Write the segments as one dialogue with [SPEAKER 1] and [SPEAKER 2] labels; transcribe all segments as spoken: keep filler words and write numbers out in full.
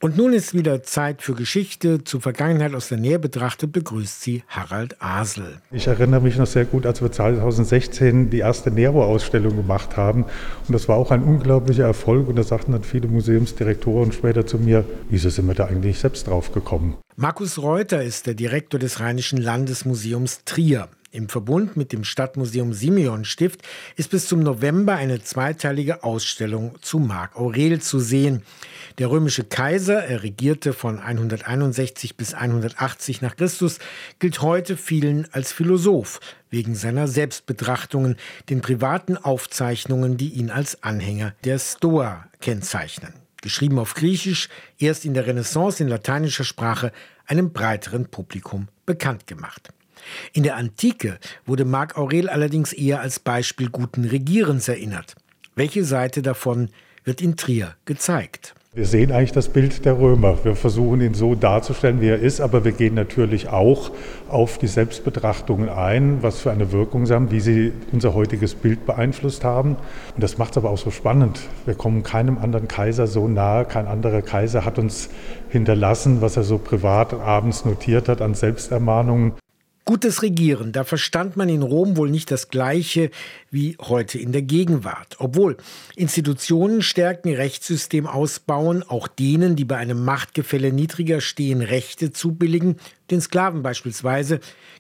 [SPEAKER 1] Und nun ist wieder Zeit für Geschichte. Zur Vergangenheit aus der Nähe betrachtet begrüßt sie Harald Asel.
[SPEAKER 2] Ich erinnere mich noch sehr gut, als wir zweitausendsechzehn die erste Nero-Ausstellung gemacht haben. Und das war auch ein unglaublicher Erfolg. Und da sagten dann viele Museumsdirektoren später zu mir, wieso sind wir da eigentlich selbst drauf gekommen?
[SPEAKER 1] Markus Reuter ist der Direktor des Rheinischen Landesmuseums Trier. Im Verbund mit dem Stadtmuseum Simeon-Stift ist bis zum November eine zweiteilige Ausstellung zu Marc Aurel zu sehen. Der römische Kaiser, er regierte von hunderteinundsechzig bis hundertachtzig nach Christus, gilt heute vielen als Philosoph, wegen seiner Selbstbetrachtungen, den privaten Aufzeichnungen, die ihn als Anhänger der Stoa kennzeichnen. Geschrieben auf Griechisch, erst in der Renaissance in lateinischer Sprache, einem breiteren Publikum bekannt gemacht. In der Antike wurde Marc Aurel allerdings eher als Beispiel guten Regierens erinnert. Welche Seite davon wird in Trier gezeigt?
[SPEAKER 2] Wir sehen eigentlich das Bild der Römer. Wir versuchen ihn so darzustellen, wie er ist, aber wir gehen natürlich auch auf die Selbstbetrachtungen ein, was für eine Wirkung sie haben, wie sie unser heutiges Bild beeinflusst haben. Und das macht es aber auch so spannend. Wir kommen keinem anderen Kaiser so nahe. Kein anderer Kaiser hat uns hinterlassen, was er so privat abends notiert hat an Selbstermahnungen.
[SPEAKER 1] Gutes Regieren, da verstand man in Rom wohl nicht das Gleiche wie heute in der Gegenwart. Obwohl Institutionen stärken, Rechtssystem ausbauen, auch denen, die bei einem Machtgefälle niedriger stehen, Rechte zubilligen, den Sklaven beispielsweise,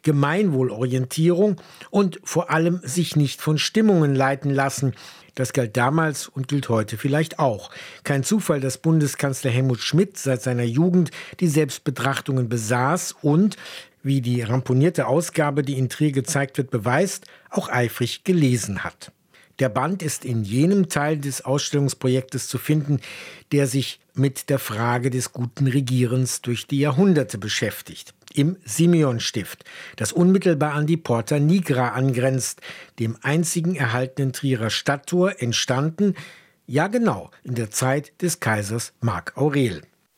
[SPEAKER 1] Gemeinwohlorientierung und vor allem sich nicht von Stimmungen leiten lassen. Das galt damals und gilt heute vielleicht auch. Kein Zufall, dass Bundeskanzler Helmut Schmidt seit seiner Jugend die Selbstbetrachtungen besaß und, wie die ramponierte Ausgabe, die in Trier gezeigt wird, beweist, auch eifrig gelesen hat. Der Band ist in jenem Teil des Ausstellungsprojektes zu finden, der sich mit der Frage des guten Regierens durch die Jahrhunderte beschäftigt. Im Simeon-Stift, das unmittelbar an die Porta Nigra angrenzt, dem einzigen erhaltenen Trierer Stadttor, entstanden, ja genau, in der Zeit des Kaisers Marc Aurel.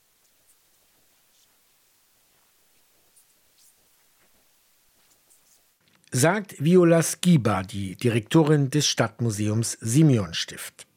[SPEAKER 1] Sagt Viola Skiba, die Direktorin des Stadtmuseums Simeon-Stift.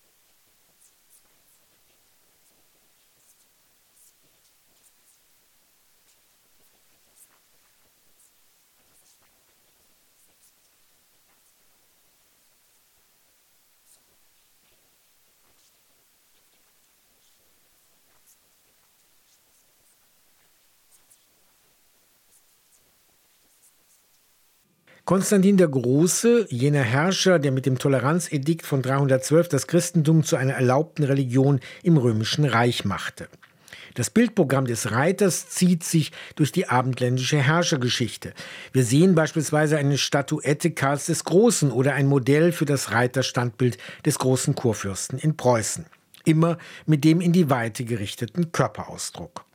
[SPEAKER 1] Konstantin der Große, jener Herrscher, der mit dem Toleranzedikt von dreihundertzwölf das Christentum zu einer erlaubten Religion im Römischen Reich machte. Das Bildprogramm des Reiters zieht sich durch die abendländische Herrschergeschichte. Wir sehen beispielsweise eine Statuette Karls des Großen oder ein Modell für das Reiterstandbild des großen Kurfürsten in Preußen. Immer mit dem in die Weite gerichteten Körperausdruck.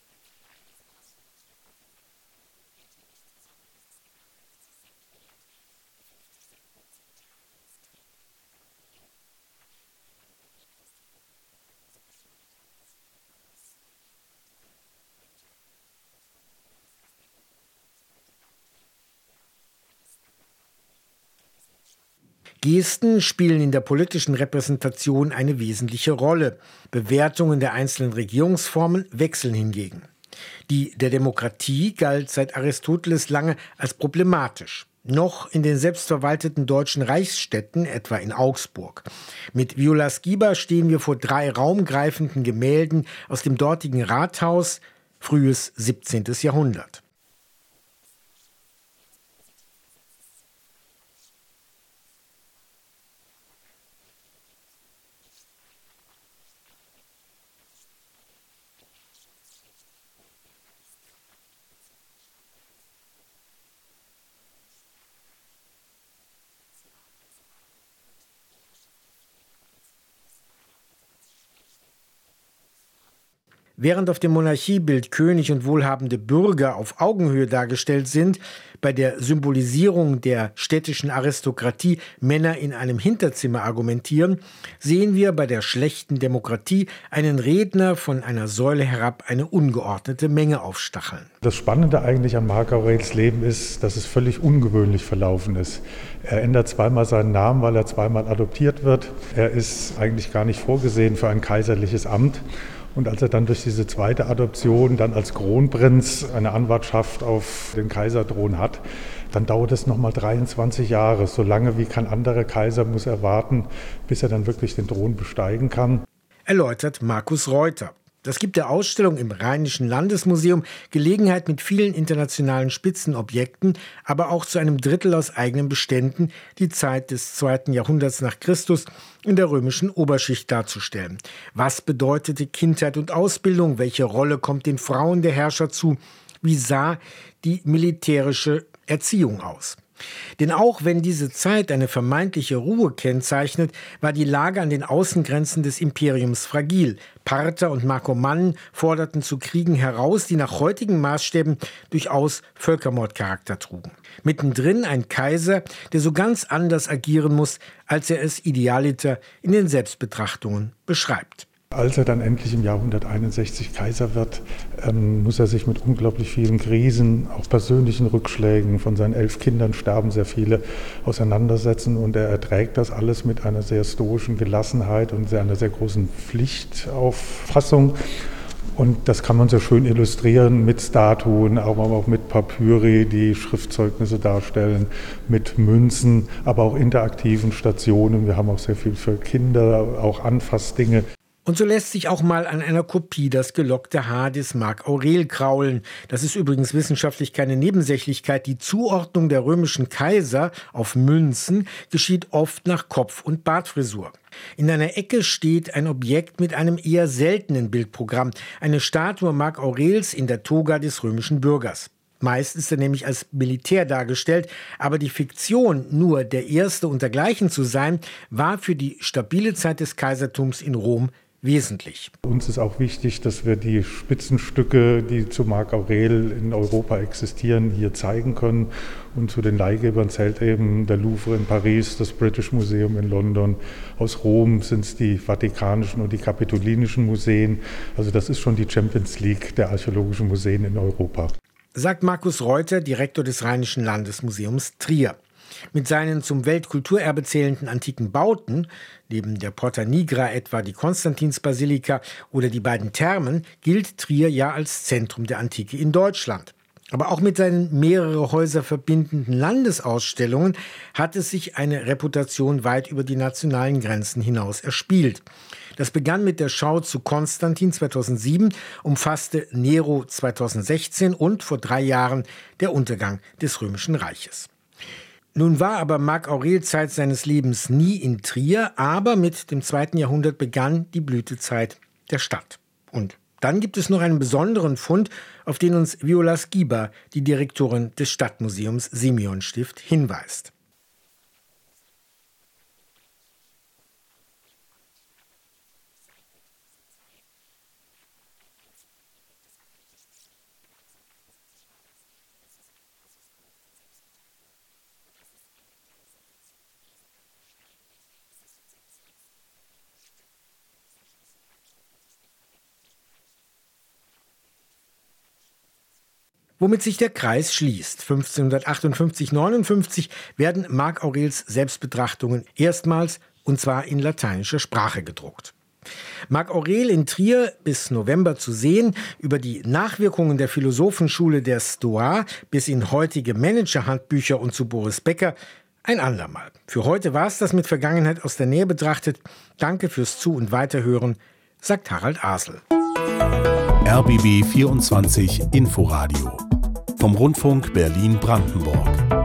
[SPEAKER 1] Gesten spielen in der politischen Repräsentation eine wesentliche Rolle. Bewertungen der einzelnen Regierungsformen wechseln hingegen. Die der Demokratie galt seit Aristoteles lange als problematisch. Noch in den selbstverwalteten deutschen Reichsstädten, etwa in Augsburg. Mit Viola Skiba stehen wir vor drei raumgreifenden Gemälden aus dem dortigen Rathaus, frühes siebzehntes Jahrhundert. Während auf dem Monarchiebild König und wohlhabende Bürger auf Augenhöhe dargestellt sind, bei der Symbolisierung der städtischen Aristokratie Männer in einem Hinterzimmer argumentieren, sehen wir bei der schlechten Demokratie einen Redner von einer Säule herab eine ungeordnete Menge aufstacheln.
[SPEAKER 2] Das Spannende eigentlich an Marc Aurels Leben ist, dass es völlig ungewöhnlich verlaufen ist. Er ändert zweimal seinen Namen, weil er zweimal adoptiert wird. Er ist eigentlich gar nicht vorgesehen für ein kaiserliches Amt. Und als er dann durch diese zweite Adoption dann als Kronprinz eine Anwartschaft auf den Kaiserthron hat, dann dauert es nochmal dreiundzwanzig Jahre. So lange wie kein anderer Kaiser muss er warten, bis er dann wirklich den Thron besteigen kann.
[SPEAKER 1] Erläutert Markus Reuter. Das gibt der Ausstellung im Rheinischen Landesmuseum Gelegenheit, mit vielen internationalen Spitzenobjekten, aber auch zu einem Drittel aus eigenen Beständen die Zeit des zweiten Jahrhunderts nach Christus in der römischen Oberschicht darzustellen. Was bedeutete Kindheit und Ausbildung? Welche Rolle kommt den Frauen der Herrscher zu? Wie sah die militärische Erziehung aus? Denn auch wenn diese Zeit eine vermeintliche Ruhe kennzeichnet, war die Lage an den Außengrenzen des Imperiums fragil. Parther und Markomannen forderten zu Kriegen heraus, die nach heutigen Maßstäben durchaus Völkermordcharakter trugen. Mittendrin ein Kaiser, der so ganz anders agieren muss, als er es idealiter in den Selbstbetrachtungen beschreibt.
[SPEAKER 2] Als er dann endlich im Jahr hunderteinundsechzig Kaiser wird, ähm, muss er sich mit unglaublich vielen Krisen, auch persönlichen Rückschlägen, von seinen elf Kindern sterben sehr viele, auseinandersetzen. Und er erträgt das alles mit einer sehr stoischen Gelassenheit und einer sehr großen Pflichtauffassung. Und das kann man sehr schön illustrieren mit Statuen, aber auch mit Papyri, die Schriftzeugnisse darstellen, mit Münzen, aber auch interaktiven Stationen. Wir haben auch sehr viel für Kinder, auch Anfassdinge.
[SPEAKER 1] Und so lässt sich auch mal an einer Kopie das gelockte Haar des Marc Aurel kraulen. Das ist übrigens wissenschaftlich keine Nebensächlichkeit. Die Zuordnung der römischen Kaiser auf Münzen geschieht oft nach Kopf- und Bartfrisur. In einer Ecke steht ein Objekt mit einem eher seltenen Bildprogramm, eine Statue Marc Aurels in der Toga des römischen Bürgers. Meist ist er nämlich als Militär dargestellt, aber die Fiktion, nur der Erste und dergleichen zu sein, war für die stabile Zeit des Kaisertums in Rom wesentlich.
[SPEAKER 2] Uns ist auch wichtig, dass wir die Spitzenstücke, die zu Marc Aurel in Europa existieren, hier zeigen können. Und zu den Leihgebern zählt eben der Louvre in Paris, das British Museum in London. Aus Rom sind es die Vatikanischen und die Kapitolinischen Museen. Also das ist schon die Champions League der archäologischen Museen in Europa.
[SPEAKER 1] Sagt Markus Reuter, Direktor des Rheinischen Landesmuseums Trier. Mit seinen zum Weltkulturerbe zählenden antiken Bauten, neben der Porta Nigra etwa die Konstantinsbasilika oder die beiden Thermen, gilt Trier ja als Zentrum der Antike in Deutschland. Aber auch mit seinen mehrere Häuser verbindenden Landesausstellungen hat es sich eine Reputation weit über die nationalen Grenzen hinaus erspielt. Das begann mit der Schau zu Konstantin zweitausendsieben, umfasste Nero zweitausendsechzehn und vor drei Jahren der Untergang des Römischen Reiches. Nun war aber Marc Aurel Zeit seines Lebens nie in Trier, aber mit dem zweiten Jahrhundert begann die Blütezeit der Stadt. Und dann gibt es noch einen besonderen Fund, auf den uns Viola Skiba, die Direktorin des Stadtmuseums Simeonstift, hinweist. Womit sich der Kreis schließt. fünfzehnhundertachtundfünfzig neunundfünfzig werden Marc Aurels Selbstbetrachtungen erstmals, und zwar in lateinischer Sprache, gedruckt. Marc Aurel in Trier bis November zu sehen, über die Nachwirkungen der Philosophenschule der Stoa bis in heutige Managerhandbücher und zu Boris Becker, ein andermal. Für heute war es das mit Vergangenheit aus der Nähe betrachtet. Danke fürs Zu- und Weiterhören, sagt Harald Asel.
[SPEAKER 3] R B B vierundzwanzig Inforadio vom Rundfunk Berlin-Brandenburg.